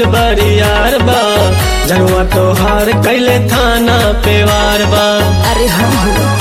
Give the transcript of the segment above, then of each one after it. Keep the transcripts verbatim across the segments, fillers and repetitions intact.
बरियार बा, जनुआ तोहार कैले थाना पे वार बा। अरे हम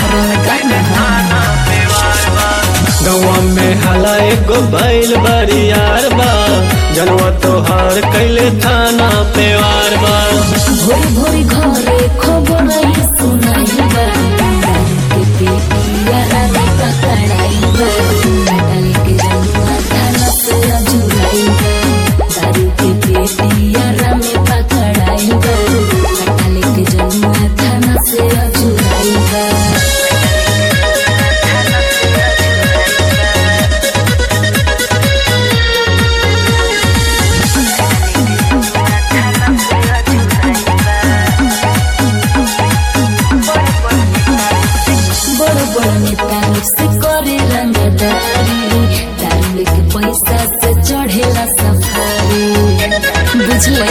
गौवा में हला एगो बैल बरियार बा, जनुआ तोहार कैले थाना पे वार बा। भोरी भोरी घरे खबर सुनाई बा, के बेटिया रानी पकड़ाई बा, डाल के जनुआ थाना से अजुराई बा, दारू के बेटिया रानी पकड़ाई बा, डाल के जनुआ थाना से अजुराई बा। से करे रंगदारी, दारू के पैसा से चढ़ेला सफारी, बुझले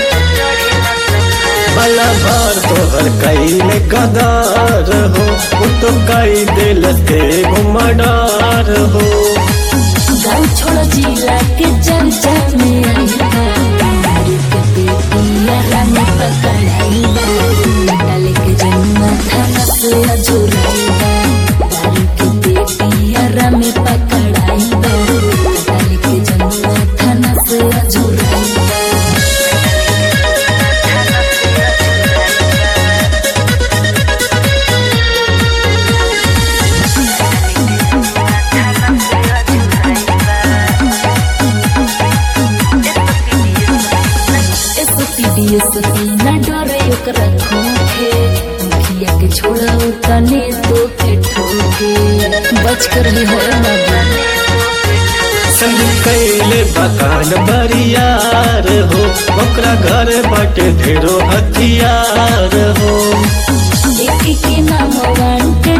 भला भर तोहर कैले गदार हो, वो तो कई दिल से घुमडार हो। गाँव छोड़ जिला के चर्चा में आई बा, दारू के बेटिया रानी पकड़ाई बा, डाल के जनुआ थाना से अजुराई बा, दारू के बेटिया रानी पकड़ाई बा, डाल के जनुआ थाना से अजुराई बा। न डरे ओकरा खोखे, मुखिया के छोड़ा तने तो के ठोके, बच कर ही हो ना संग कैले बकान बरियार हो, ओकरा घर बाटे ढेरो हथियार हो। एक के नाम वांटे